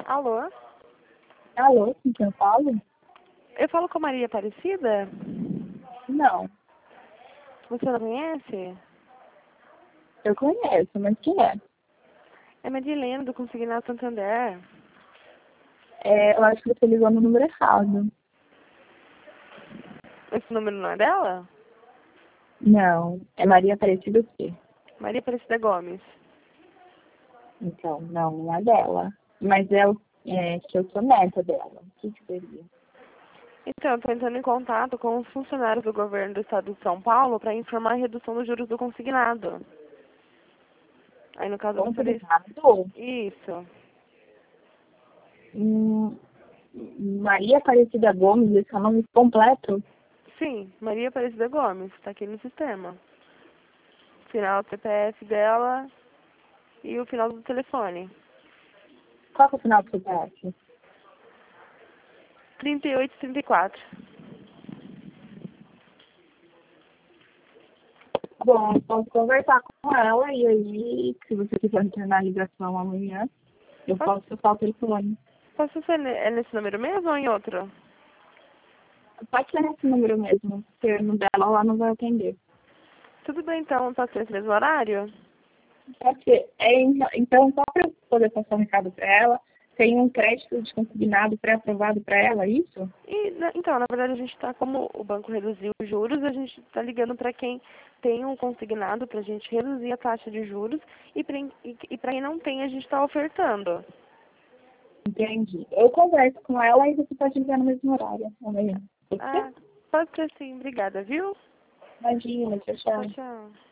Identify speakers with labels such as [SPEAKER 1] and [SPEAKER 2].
[SPEAKER 1] Alô?
[SPEAKER 2] Alô, com quem eu falo?
[SPEAKER 1] Eu falo com a Maria Aparecida?
[SPEAKER 2] Não,
[SPEAKER 1] Você não conhece?
[SPEAKER 2] eu conheço, mas quem é?
[SPEAKER 1] É Madilena, do Consignado Santander.
[SPEAKER 2] Eu acho que você ligou no número errado.
[SPEAKER 1] Esse número não é dela?
[SPEAKER 2] Não, é Maria Aparecida o quê?
[SPEAKER 1] Maria Aparecida Gomes.
[SPEAKER 2] Então, não é dela. Mas que eu sou neta dela. O que seria?
[SPEAKER 1] Então, eu estou entrando em contato com os funcionários do governo do estado de São Paulo para informar a redução dos juros do consignado. Aí, no caso, eu gostaria...
[SPEAKER 2] Consignado?
[SPEAKER 1] Isso.
[SPEAKER 2] Maria Aparecida Gomes, esse é o nome completo?
[SPEAKER 1] Sim, Maria Aparecida Gomes. Está aqui no sistema. Final do CPF dela e o final do telefone.
[SPEAKER 2] Qual que é o final do CPF?
[SPEAKER 1] 3834.
[SPEAKER 2] Bom, eu posso conversar com ela e aí, se você quiser retornar a ligação amanhã, eu posso soltar o telefone.
[SPEAKER 1] Posso ser nesse número mesmo ou em outro?
[SPEAKER 2] Pode ser nesse número mesmo, porque no dela lá não vai atender.
[SPEAKER 1] Tudo bem, então. Pode ser nesse mesmo horário?
[SPEAKER 2] Pode ser. Então, só para eu poder passar um recado para ela, tem um crédito de consignado pré-aprovado para ela, é isso?
[SPEAKER 1] Então, na verdade, a gente está, como o banco reduziu os juros, a gente está ligando para quem tem um consignado para a gente reduzir a taxa de juros e para quem não tem, a gente está ofertando.
[SPEAKER 2] Entendi. Eu converso com ela e você pode ligar no mesmo horário amanhã. Pode ser?
[SPEAKER 1] Ah, pode ser sim. Obrigada, viu?
[SPEAKER 2] Imagina, tchau,
[SPEAKER 1] Tchau,
[SPEAKER 2] tchau.
[SPEAKER 1] tchau.